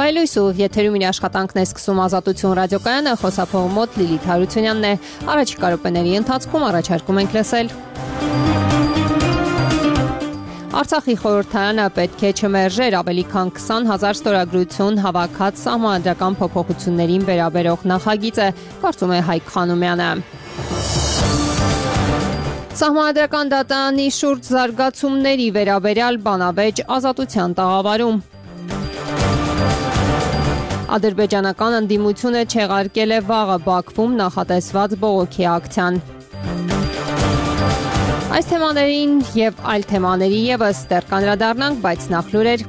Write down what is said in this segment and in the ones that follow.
Բայլույսու եթերում իր աշխատանքն է սկսում Ազատություն ռադիոկայանը, խոսափողի մոտ Լիլիթ Հարությունյանն է։ Առաջիկա րոպեների ընթացքում առաջարկում ենք լսել. Արցախի խորհրդարանը պետք է չմերժեր ավելի քան 20,000 ստորագրություն հավաքած սահմանադրական փոփոխություններին վերաբերող նախագիծը, կարծում է Հայկ Խանոմյանը։ Սահմանադրական դատարանի շուրջ զարգացումների վերաբերյալ բանավեճ Ազատության տաղավարում։ Ադրբեջանական ընդդիմությունը չեղարկել է վաղը Բաքվում նախատեսված բողոքի ակցիան։ Այս թեմաներին եւ այլ թեմաների եւս դեռ կանդրադառնանք, բայց նախ լուրեր։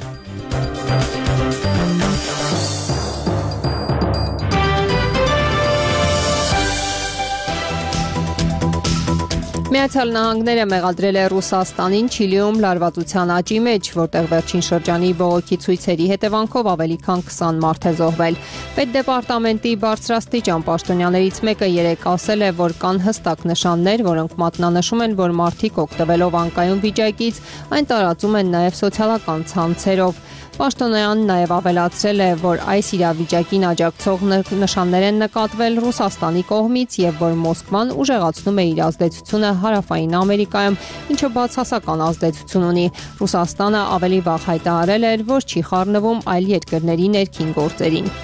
Միացյալ Նահանգները մեղադրել է Ռուսաստանին Չիլիում լարվածության աճի մեջ, որտեղ վերջին շրջանի բողոքի ցույցերի հետևանքով ավելի քան 20 մարդ է զոհվել։ Պետդեպարտամենտի բարձրաստիճան պաշտոնյաներից մեկը երեկ ասել է, որ կան հստակ նշաններ, որոնք մատնանշում են, որ մարդիկ օգտվելով անկայուն վիճակից այն տարածում են նաև սոցիալական ցանցերով։ Պաշտոնյանն նաև ավելացրել է, որ այս իրավիճակին աջակցող նշաններ են նկատվել Ռուսաստանի կողմից եւ որ Մոսկվան ուժեղացնում է իր ազդեցությունը Հարավային Ամերիկայում, ինչը բացասական ազդեցություն ունի։ Ռուսաստանը ավելի վաղ հայտարարել էր, որ չի խառնվում այլ երկրների ներքին գործերին։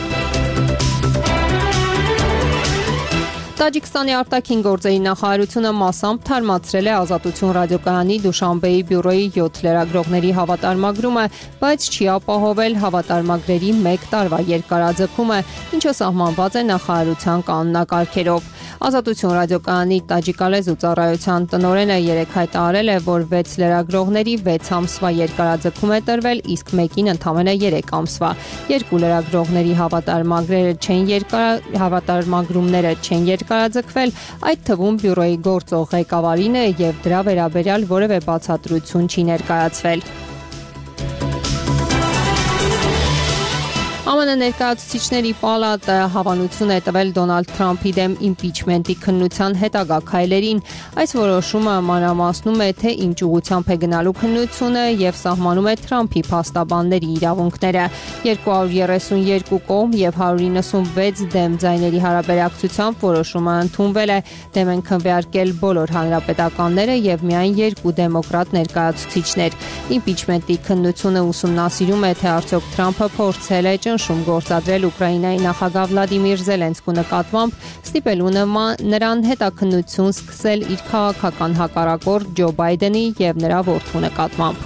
Տաջիկստանի արտաքին գործերի նախարարությունը մասամբ թարմացրել է Ազատություն ռադիոկայանի Դուշանբեի բյուրոյի 7 լրագրողների հավատարմագրումը, բայց չի ապահովել հավատարմագրերի 1 տարվա երկարաձգումը, ինչը սահմանված է նախարարության կանոնակարգերով։ Ազատություն ռադիոկայանի տաջիկալեզու ծառայության տնօրենը երեկ հայտարարել է, որ 6 լրագրողների 6 ամսվա երկարաձգում է տրվել, իսկ մեկին ընդամենը 3 ամսվա։ 2 լրագրողների հավատարմագրումները չեն երկարաձգվել, այդ թվում բյուրոյի գործող ղեկավարինը եւ դրա վերաբերյալ որևէ բացատրություն չի ներկայացվել։ ԱՄՆ ներկայացուցիչների պալատը հավանություն է տվել Դոնալդ Թրամփի դեմ իմպիչմենտի քննության հետագա քայլերին։ Այս որոշումը մանրամասնում է, թե ինչ ուղղությամբ է գնալու քննությունը եւ սահմանում է Թրամփի փաստաբանների իրավունքները։ 232 կողմ եւ 196 դեմ ձայների հարաբերակցությամբ որոշումը ընդունվել է։ Դեմ են քննարկել բոլոր հանրապետականները եւ միայն 2 դեմոկրատ ներկայացուցիչներ։ Իմպիչմենտի քննությունը ուսումնասիրում է, թե արդյոք Թրամփը փորձել է շում գործադրել Ուկրաինայի նախագահ Վլադիմիր Զելենսկու նկատմամբ, ստիպելու նրան հետաքննություն սկսել իր քաղաքական հակառակորդ Ջո Բայդենի եւ նրա որդու նկատմամբ։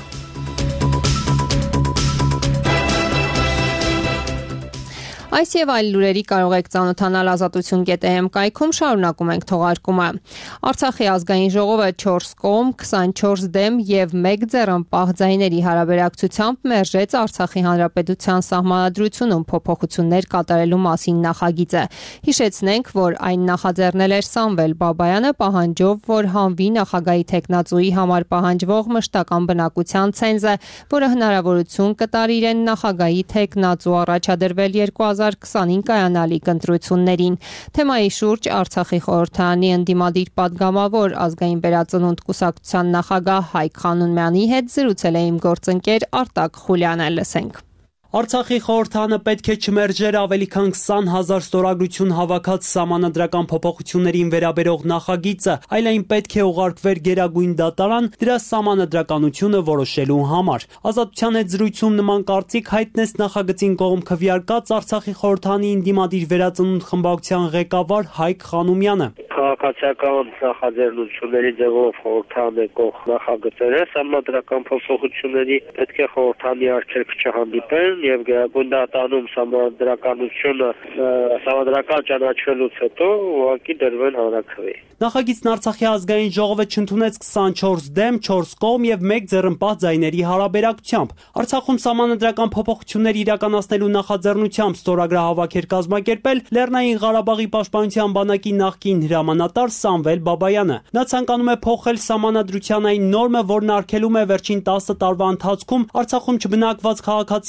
Այս եւ այլ լուրերի կարող եք ծանոթանալ ազատություն.am կայքում, շարունակում ենք թողարկումը։ Արցախի ազգային ժողովը 4 կողմ, 24 դեմ եւ 1 ձեռնպահ ձայների հարաբերակցությամբ մերժեց Արցախի հանրապետության սահմանադրությունում փոփոխություններ կատարելու մասին նախագիծը։ Հիշեցնենք, որ այն նախաձեռնել էր Սամվել Բաբայանը պահանջով, որ հանվի նախագահի թեկնածուի համար պահանջվող մշտական բնակության ցենզը, որը հնարավորություն կտար իրեն նախագահի թեկնածու առաջադրվել 2025 կայանալիք ընտրություններին։ Թեմայի շուրջ Արցախի խորհրդարանի ընդդիմադիր պատգամավոր ազգային վերածնունդ կուսակցության նախագահ Հայկ Խանոմյանի հետ զրուցել է իմ գործընկեր Արտակ Խուլյանը, լսենք։ Արցախի խորհրդարանը պետք է չմերժեր ավելի քան 20,000 ստորագրություն հավաքած սահմանադրական փոփոխություններին վերաբերող նախագիծը, այլ այն պետք է ուղարկվեր Գերագույն դատարան դրա սահմանադրականությունը որոշելու համար։ Ազատության հետ զրույցում նման կարծիք հայտնեց նախագծին կողմ քվեարկած Արցախի խորհրդարանի ընդդիմադիր վերածնունդ խմբակցության ղեկավար Հայկ Խանոմյանը։ Քաղաքացիական նախաձեռնությունների ձևով խորհրդարանը կող նախագծերը սահմանադրական փոփոխությունների պետք է խորհրդարանի առջև չհանդիպեն եւ Գերագույն դատարանում սահմանադրականությունը սահմանադրական ճանաչվելուց հետո ուղղակի դրվեն հանրաքվե։ Նախագիծն Արցախի ազգային ժողովը չընդունեց 24 դեմ, 4 կողմ եւ 1 ձեռնպահ ձայների հարաբերակցությամբ։ Արցախում սահմանադրական փոփոխություններ իրականացնելու նախաձեռնությամբ ստորագրահավաք էր կազմակերպել Լեռնային Ղարաբաղի պաշտպանության բանակի նախկին հրամանատար Սամվել Բաբայանը։ Նա ցանկանում է փոխել սահմանադրության այն նորմը, որն արգելում է վերջին 10 տարվա ընթացքում Արցախում չբնակված քաղաքացիներին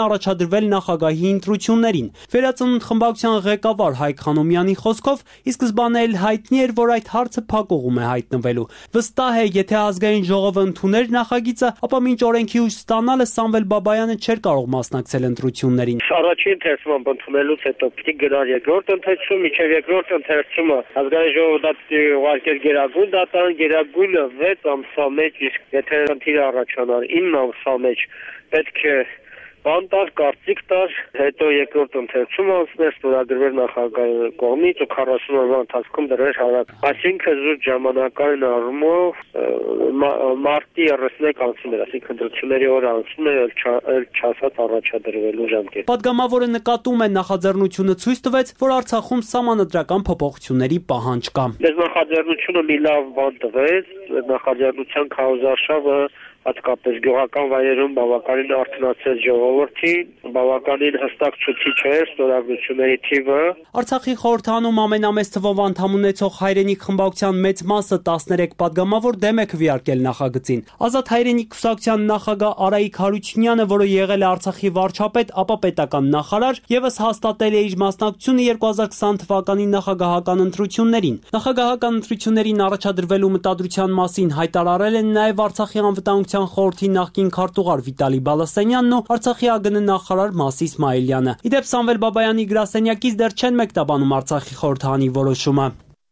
առաջադրվել նախագահի ընտրություններին։ Վերածնունդ խմբակցության ղեկավար Հայկ Խանոմյանի խոսքով ի սկզբանե էլ հայտնի էր, որ այդ հարցը փակուղում է հայտնվելու։ Վստահ է, եթե ազգային ժողովը ընդուներ նախագիծը, ապա մինչ օրենքի ուժ ստանալը Սամվել Բաբայանը չէր կարող մասնակցել ընտրություններին։ Առաջին ընթերցումը ընդունելուց հետո պիտի գնար երկրորդ ընթերցում, մինչև երկրորդ ընթերցումը ազգային ժողովը դա ուղարկեր գերագույն դատարան, գերագույնը 6 ամսվա մեջ, իսկ եթե խնդիր առաջանար 9 ամսվա մեջ, պետք է բանտար, կարծիք տար, հետո երկրորդ ընթերցումը անցներ, ստորագրվեր նախագահի կողմից ու 40 օրվա ընթացքում դրեր հարաք։ Այսինքն զուտ ժամանակային առումով մարտի 31 անցում էր, այսինքն ընտրությունների օրը անցում էր, էլ չասած առաջադրվելու ժամկետ։ Պատգամավորը նկատում է նախաձեռնությունը ցույց տվեց, որ Արցախում սահմանադրական փոփոխությունների պահանջ կա։ Այս նախաձեռնությունը մի լավ բան տվեց, նախաձեռնության քարոզարշավը հատկապես գյուղական վայրերում բավականին արթնացրեց ժողովրդին, բավականին հստակ ցույցիչ էր ստորագրությունների թիվը։ Արցախի խորհրդանում ամենամեծ թվով անդամ ունեցող Հայրենիք խմբակցության մեծ մասը 13 պատգամավոր դեմ է քվեարկել նախագծին։ Ազատ Հայրենիք կուսակցության նախագահ Արայիկ Հարությունյանը, որը եղել է Արցախի վարչապետ, ապա պետական նախարար, եւս հաստատել է իր մասնակցությունը 2020 թվականի նախագահական ընտրություններին։ Նախագահական ընտրություններին առաջադրվելու մտադրության մասին հայտարարել են նաեւ Արցախի անվտանգության խորհրդի նախկին քարտուղար Վիտալի Բալասանյանն ու Արցախի ԱԳՆ նախարար Մասի Իսմայելյանը։ Իդեպ Սամվել Բաբայանի գրասենյակից դեռ չեն մեկտաբանում Արցախի խորհրդանի որոշումը։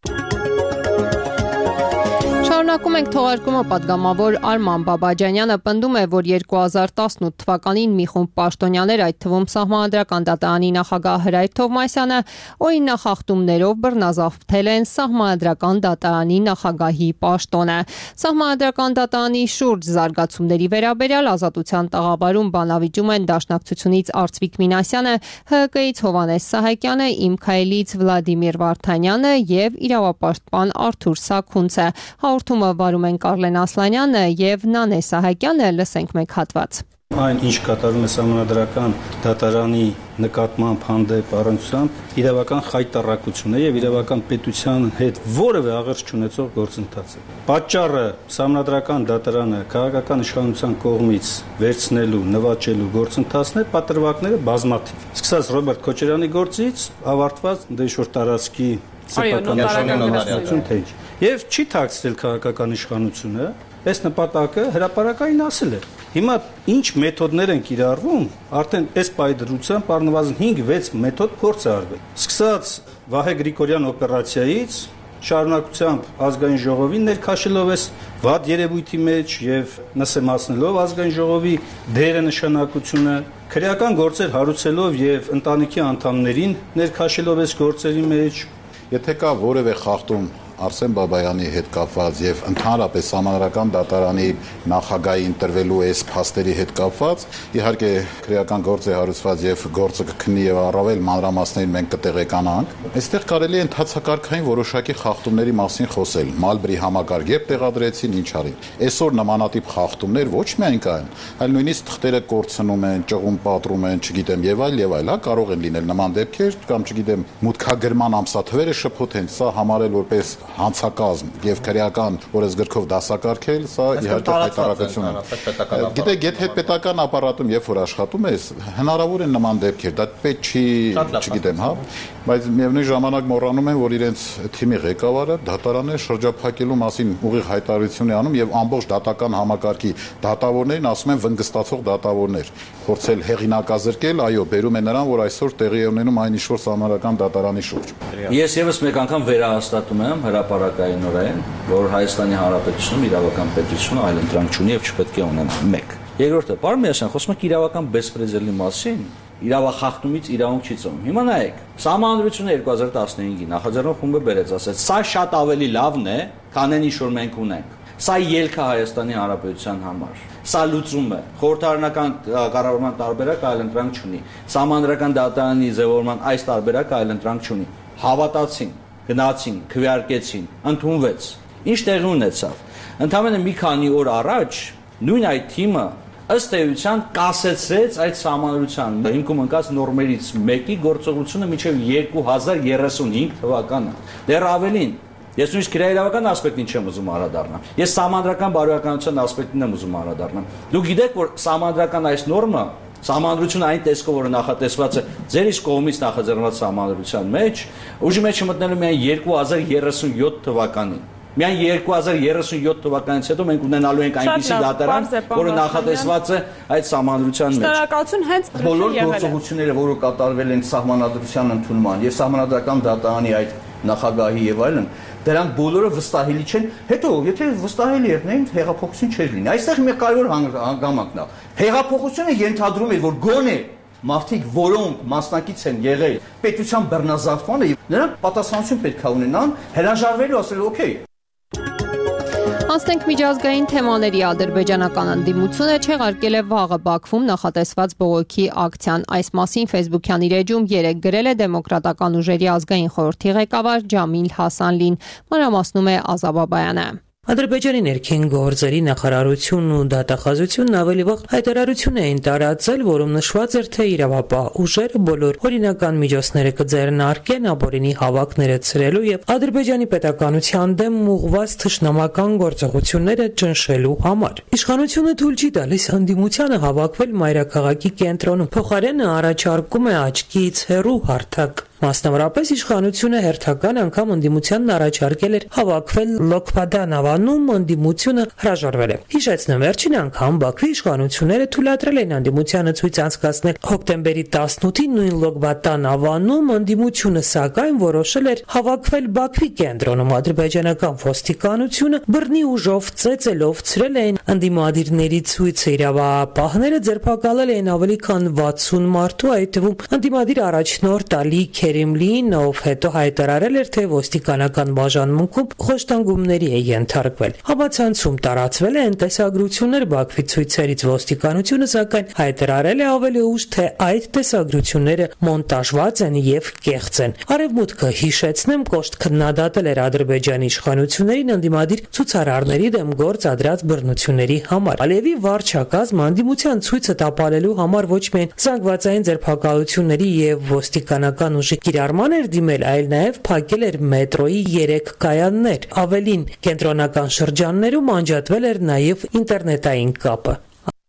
Շարունակում ենք թողարկումը պատգամավոր Արման Բաբաջանյանը պնդում է, որ 2018 թվականին մի խումբ պաշտոնյաներ, այդ թվում Սահմանադրական դատարանի նախագահ Հրայր Թովմասյանը, օրինախախտումներով բռնազավթել են Սահմանադրական դատարանի նախագահի պաշտոնը։ Սահմանադրական դատարանի շուրջ զարգացումների վերաբերյալ Ազատության տաղավարում բանավիճում են Դաշնակցությունից Արծվիկ Մինասյանը, ՀՀԿ-ից Հովհաննես Սահակյանը, Իմ Քայլից Վլադիմիր Վարդանյանը եւ իրավապաշտպան Արթուր Սաքունցը։ Հաղորդումը վարում են Կարլեն Ասլանյանը եւ Նանե Սահակյանը, լսենք մեկ հատված։ Այն ինչ կատարում է Սահմանադրական դատարանի նկատմամբ հանդեպ առնչությամբ իրավական խայտառակություն է եւ իրավական պետության հետ որևէ աղերս չունեցող գործընթաց է։ Պատճառը Սահմանադրական դատարանը քաղաքական իշխանության կողմից վերցնելու, նվաճելու գործընթացն է, պատրվակները բազմաթիվ։ Սկսած Ռոբերտ Քոչարյանի գործից ավարտված դեշոր տարածքի սեփականություն թե ինչ։ Եվ չի թաքցրել քաղաքական իշխանությունը, այս նպատակը հրապարակային ասել է։ Հիմա ինչ մեթոդներ են կիրառվում, արդեն այս պայդրությամբ առնվազն 5-6 մեթոդ փորձ է արվել։ Սկսած Վահե Գրիգորյան օպերացիայից շարունակությամբ ազգային ժողովին ներքաշելով այս վատ երևույթի մեջ եւ նսեմացնելով ազգային ժողովի դերը նշանակությունը, քրեական գործեր հարուցելով եւ ընտանիքի անդամներին ներքաշելով այս գործերի մեջ, եթե կա որևէ խախտում Արսեն Բաբայանի հետ կապված եւ ընդհանրապես Սահմանադրական դատարանի նախագահի ընտրվելու այս փաստերի հետ կապված, իհարկե քրեական գործ է հարուցված եւ գործը կքննի եւ առավել մանրամասներին մենք կտեղեկանանք։ Այստեղ կարելի է ընդհանցակարգային որոշակի խախտումների մասին խոսել։ Մալբրի համակարգ երբ տեղադրեցին, ինչ արին։ Այսօր նմանատիպ խախտումներ ոչ միայն կան, այլ նույնիսկ թղթերը կորցնում են, ճղում պատռում են, չգիտեմ եւ այլ, հա, կարող են լինել նման դեպքեր, կամ չգիտեմ, մուտքագրման ամսաթվերը շփոթեն, սա համարել որպես հանցակազմ եւ քրեական օրենսգրքով դասակարգել, սա իհարկե հայտարարություն է։ Գիտեք, եթե պետական ապարատում երբ որ աշխատում ես, հնարավոր է նման դեպքեր, դա պետք չի, չգիտեմ, հա, բայց միևնույն ժամանակ մոռանում են, որ իրենց թիմի ղեկավարը դատարանը շրջափակելու մասին ուղիղ հայտարարություն է անում եւ ամբողջ դատական համակարգի դատավորներին ասում են վնգստացող դատավորներ, փորձել հեղինակազրկել, այո, բերում է նրան, որ այսօր տեղի է ունենում այն ինչ-որ Սահմանադրական դատարանի շուրջ։ Ես եւս մեկ անգամ վերահաստատում եմ հրապարակայինորեն, որ Հայաստանի Հանրապետությունում իրավական պետությունը այլ ընտրանք չունի եւ չպետք է ունենա։ 1. Երկրորդը, պարոն Միասյան, խոսում եք իրավական բեսպրեդելի մասին, իրավախախտումից իրավունք չի ծնում։ Հիմա նայեք, Սահմանադրությունը 2015-ի նախաձեռնող խումբը բերեց, ասեց, սա շատ ավելի լավն է, քան այն ինչ որ մենք ունենք։ Սա ելք է Հայաստանի Հանրապետության համար։ Սա լուծում է։ Խորհրդարանական կառավարման տարբերակ այլ ընտրանք չունի։ Սահմանադրական դատարանի ձևավորման այս տարբերակը այլ ընտրանք չունի։ Հավատացին, գնացին, քվեարկեցին, ընդունվեց։ Ինչ տեղի ունեցավ։ Ընդամենը մի քանի օր առաջ նույն այդ թիմը ըստ էության կասեցրեց այդ սահմանադրության հիմքում ընկած նորմերից մեկի գործողությունը մինչև 2035 թվականը։ Դեռ ավելին, ես նույնիսկ քրեական ասպեկտին չեմ ուզում անդրադառնալ։ Ես սահմանադրական բարոյականության ասպեկտին եմ ուզում անդրադառնալ։ Դուք գիտեք, որ սահմանադրական այս նորմը Սահմանադրությունը այն տեսքով, որ նախատեսված է ձեր իսկ կողմից նախաձեռնված սահմանադրության մեջ, ուժի մեջ մտնելու միայն 2037 թվականին։ Միայն 2037 թվականից հետո մենք ունենալու ենք այնպիսի դատարան, որը նախատեսված է այդ սահմանադրության մեջ։ Շնորհակալություն, հենց բոլոր գործողությունները, որը կատարվել են սահմանադրության ընդունման եւ սահմանադրական դատարանի այդ նախագահի եւ այլն, դրանք բոլորը վստահելի չեն։ Հետո, եթե վստահելի եղնեին, հեղափոխություն չէր լինի։ Այստեղ մի կարևոր հանգամանքն է։ Հեղափոխությունը ենթադրում է, որ գոնե մարդիկ, որոնք մասնակից են եղել պետության բռնազավթմանը, նրանք պատասխանատվություն պետք է ունենան, հրաժարվելու ասել օքեյ։ Անցնենք միջազգային թեմաների ադրբեջանական ընդդիմությունը չեղարկել է վաղը Բաքվում նախատեսված բողոքի ակցիան։ Այս մասին Facebook-յան իր էջում երեկ գրել է Դեմոկրատական ուժերի ազգային խորհրդի ղեկավար Ջամիլ Հասանլին, մանրամասնում է Ազա Բաբայանը։ Ադրբեջանի ներքին գործերի նախարարությունն ու դատախազությունն ավելի վաղ հայտարարություն էին տարածել, որում նշված էր, թե իրավապահ ուժերը բոլոր օրինական միջոցները կձեռնարկեն ապօրինի հավաքները ցրելու եւ Ադրբեջանի պետականության դեմ ուղղված թշնամական գործողությունները ճնշելու համար։ Իշխանությունը թույլ չի տալիս ընդդիմությանը հավաքվել մայրաքաղաքի կենտրոնում, փոխարենը առաջարկում է աչքից հեռու հարթակ։ Մասնավորապես իշխանությունը հերթական անգամ ընդդիմությանն առաջարկել էր հավաքվել Լոկպադան ավանում, ընդդիմությունը հրաժարվել է։ Հիշեցնեմ, վերջին անգամ Բաքվի իշխանությունները թույլատրել են ընդդիմությանը ցույց անցկացնել հոկտեմբերի 18-ին նույն Լոկպադան ավանում, ընդդիմությունը սակայն որոշել էր հավաքվել Բաքվի կենտրոնում։ Ադրբեջանական ոստիկանությունը բռնի ուժով ծեծելով ցրել էին ընդդիմադիրների ցույցը, իրավապահները ձերբակալել էին ավելի քան 60 մարդու, այդ թվում ընդդիմադիր առաջնորդ Ալի Քերեմլին, ով հետո հայտարարել էր, թե ոստիկանական բաժանմունքում խոշտանգումների է ենթարկվել։ Համացանցում տարածվել են տեսագրություններ Բաքվի ցույցերից, ոստիկանությունը սակայն հայտարարել է ավելի ուշ, թե այդ տեսագրությունները մոնտաժված են եւ կեղծ են։ Արևմուտքը, հիշեցնեմ, կոշտ քննադատել էր Ադրբեջանի իշխանություններին ընդդիմադիր ցուցարարների դեմ գործադրած բռնությունների համար։ Ալիևի վարչակազմը ընդդիմության ցույցը տապալելու համար ոչ միայն զանգվածային ձերբակալությունների եւ ոստիկանական ուժի կիրառման էր դիմել, այլ նաև փակել էր մետրոյի 3 կայաններ։ Ավելին, կենտրոնական շրջաններում անջատվել էր նաև ինտերնետային կապը։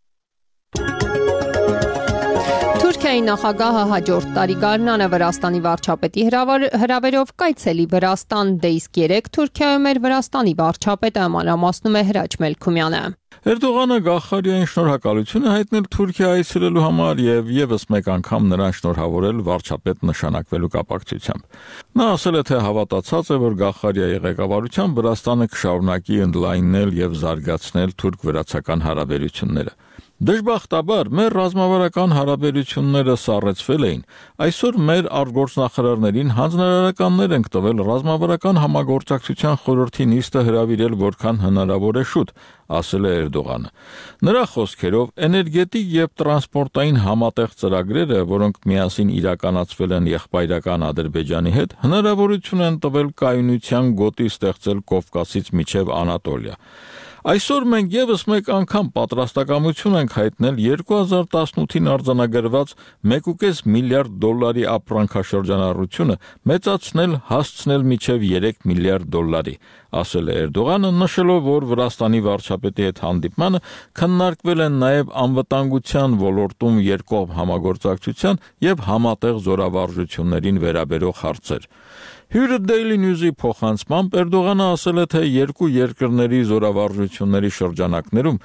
Թուրքիայի նախագահը հաջորդ տարի գարնանը Վրաստանի վարչապետի հրավերով կայցելի Վրաստան, դե իսկ երեկ Թուրքիայում էր Վրաստանի վարչապետը, մանրամասնում է Հրաչ Մելքումյանը։ Էրդողանը Գախարիային շնորհակալություն է հայտնել Թուրքիա այցելելու համար եւ եւս մեկ անգամ նրան շնորհավորել վարչապետ նշանակվելու կապակցությամբ։ Նա ասել է, թե հավատացած է, որ Գախարիայի ղեկավարությամբ Վրաստանը կշարունակի ընդլայնել եւ զարգացնել թուրք-վրացական հարաբերությունները։ Դժբախտաբար մեր ռազմավարական հարաբերությունները սառեցվել էին։ Այսօր մեր արտգործնախարարներին հանձնարարականներ ենք տվել ռազմավարական համագործակցության խորհրդի նիստը հրավիրել որքան հնարավոր է շուտ, ասել է Էրդողանը։ Նրա խոսքերով էներգետիկ եւ տրանսպորտային համատեղ ծրագրերը, որոնք միասին իրականացվել են եղբայրական Ադրբեջանի հետ, հնարավորություն են տվել կայունության գոտի ստեղծել Կովկասից մինչև Անատոլիա։ Այսօր մենք եւս մեկ անգամ պատրաստակամություն ենք հայտնել 2018-ին արձանագրված 1.5 միլիարդ դոլարի ապրանքաշրջանառությունը մեծացնել, հասցնել մինչև 3 միլիարդ դոլարի, ասել է Էրդողանը, նշելով, որ Վրաստանի վարչապետի հետ հանդիպմանը քննարկվել են նաև անվտանգության ոլորտում երկկողմ համագործակցության եւ համատեղ զորավարժություններին վերաբերող հարցեր։ Հյուրը Daily News-ի փոխանցմամբ Էրդողանը ասել է, թե երկու երկրների զորավարժությունների շրջանակներում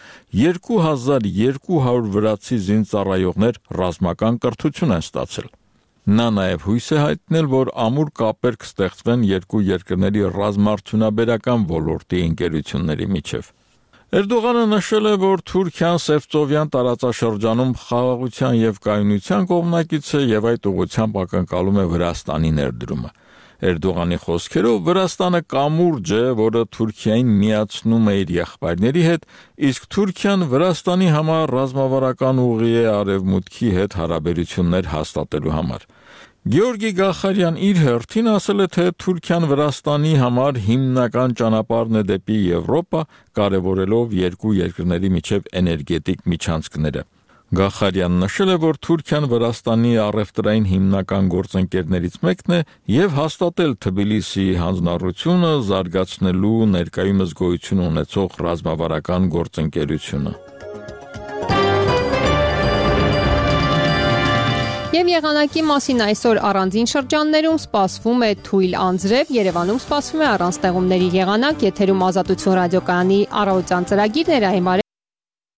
2200 վրացի զինծառայողներ ռազմական կրթություն են ստացել։ Նա նաև հույս է հայտնել, որ ամուր կապեր կստեղծվեն երկու երկրների ռազմաարդյունաբերական ոլորտի ընկերությունների միջև։ Էրդողանը նշել է, որ Թուրքիան Սևծովյան տարածաշրջանում խաղաղության եւ կայունության կողմնակից է եւ այդ ուղղությամբ ակնկալում է Վրաստանի ներդրումը։ Էրդողանի խոսքերով Վրաստանը կամուրջ է, որը Թուրքիային միացնում է իր եղբայրների հետ, իսկ Թուրքիան Վրաստանի համար ռազմավարական ուղի է արևմուտքի հետ հարաբերություններ հաստատելու համար։ Գեորգի Գախարյան իր հերթին ասել է, թե Թուրքիան Վրաստանի համար հիմնական ճանապարհն է դեպի Եվրոպա, կարևորելով երկու երկրների միջև էներգետիկ միջանցքները։ Գախարյանն նշել է, որ Թուրքիան Վրաստանի առևտրային հիմնական գործընկերներից մեկն է եւ հաստատել Թբիլիսիի հանձնառությունը զարգացնելու ներկայումս գոյություն ունեցող ռազմավարական գործընկերությունը։ Եվ եղանակի մասին այսօր առանձին շրջաններում սպասվում է թույլ անձրև, Երևանում սպասվում է առանց ստեղումների եղանակ, եթերում Ազատություն ռադիոկայանի առավոտյան ծրագիրն է,